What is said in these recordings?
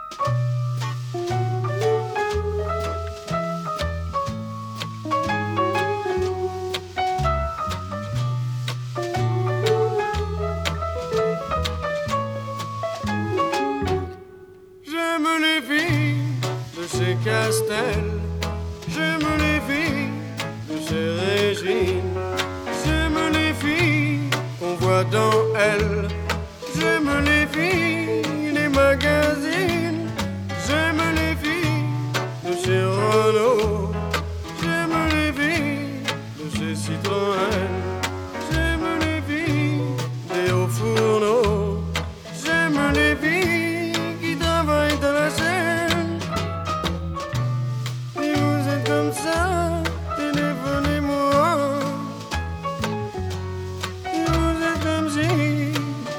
Chez Castel, j'aime les filles de chez Régine, j'aime les filles qu'on voit dans Elle, j'aime les filles des magazines, j'aime les filles de chez Renault, j'aime les filles de chez Citroën, j'aime les filles des hauts fourneaux, j'aime les filles qui travaillent dans la chaîne. Comme ça, téléphonez-moi. Si vous êtes comme si,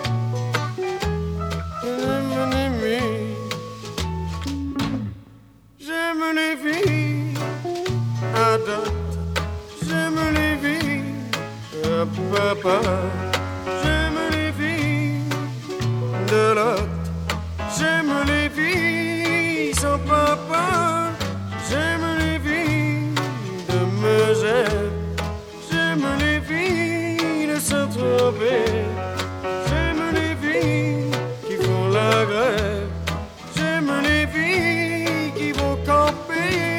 téléphonez-moi. J'aime les filles à dot, j'aime les filles à papa, j'aime les filles de l'autre, j'aime les filles sans papa, j'aime les filles de Megève, j'aime les filles de Saint-Tropez, j'aime les filles qui font la grève, j'aime les filles qui vont camper.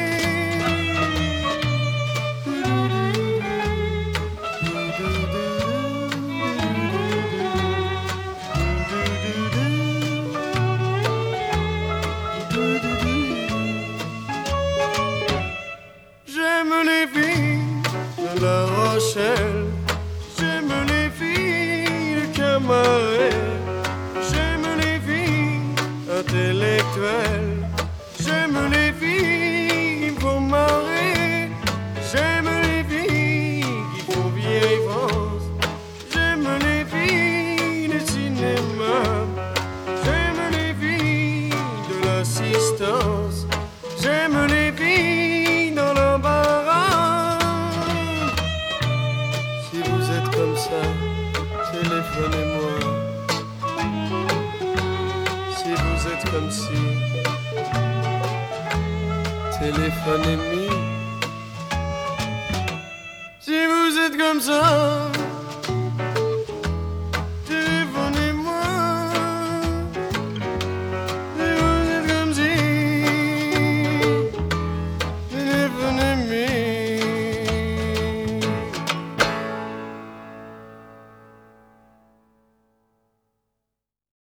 J'aime les filles de La Rochelle, j'aime les filles de Camaret, j'aime les filles intellectuelles, j'aime les filles qui me font marrer, j'aime les filles qui font vieille France, j'aime les filles du cinéma, j'aime les filles de l'assistance, j'aime les filles dans l'embarras. Si vous êtes comme ça, téléphonez-moi. Si vous êtes comme si, téléphonez-moi. Si vous êtes comme ça,